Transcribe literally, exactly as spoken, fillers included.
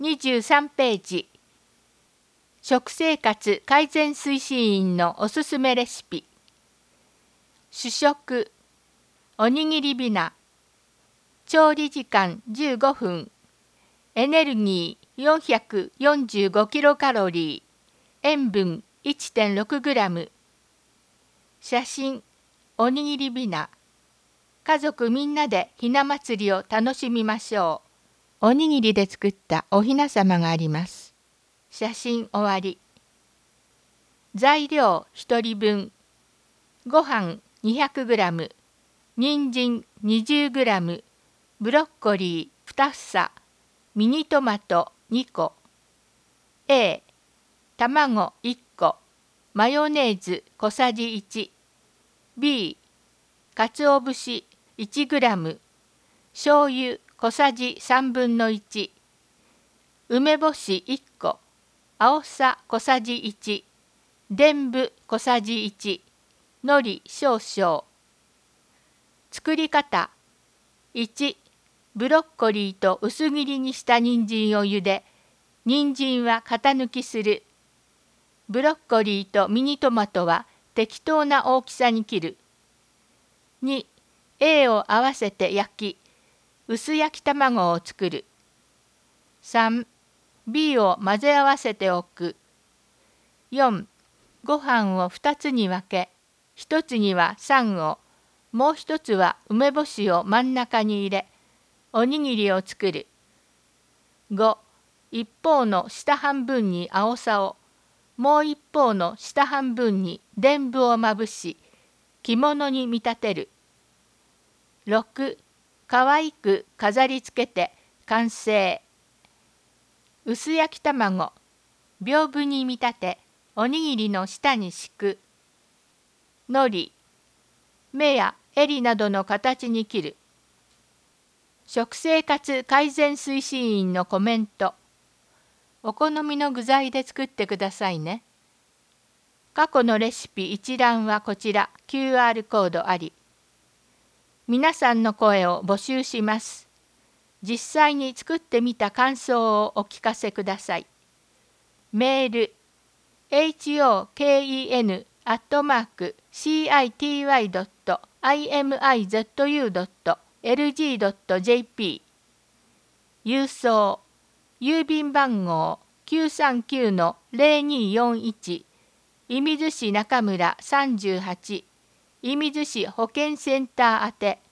にじゅうさんページ。食生活改善推進員のおすすめレシピ。主食、おにぎりびな。調理時間じゅうごふん。エネルギー よんひゃくよんじゅうごキロカロリー。塩分 いってんろくグラム。写真、おにぎりびな。家族みんなでひな祭りを楽しみましょう。おにぎりで作ったおひなさまがあります。写真終わり。材料ひとりぶん。ご飯 にひゃくグラム。人参 にじゅうグラム。ブロッコリーに房。ミニトマトにこ。A、卵いっこ。マヨネーズ小さじいち。B、かつお節いちグラム。醤油小さじさんぶんのいち。梅干しいっこ。あおさ小さじいち。でんぶ小さじいち。海苔少々。作り方。いち、ブロッコリーと薄切りにした人参を茹で、人参は型抜きする。ブロッコリーとミニトマトは適当な大きさに切る。に、A を合わせて焼き、薄焼き卵を作る。さん、B を混ぜ合わせておく。よん、ご飯をふたつに分け、ひとつには餡を、もう一つは梅干しを真ん中に入れ、おにぎりを作る。ご、一方の下半分にあおさを、もう一方の下半分にでんぶをまぶし、着物に見立てる。ろく、かわいく飾りつけて完成。薄焼き卵、屏風に見立て、おにぎりの下に敷く。海苔、目や襟などの形に切る。食生活改善推進員のコメント。お好みの具材で作ってくださいね。過去のレシピ一覧はこちら キューアール コードあり。皆さんの声を募集します。実際に作ってみた感想をお聞かせください。メール ホケン アットマーク シーアイティーワイ ドット アイエムアイゼットユー ドット エルジー ドット ジェーピー 郵送郵便番号 きゅうさんきゅうのゼロにーよんいち 射水市中村さんじゅうはち射水市保健センター宛て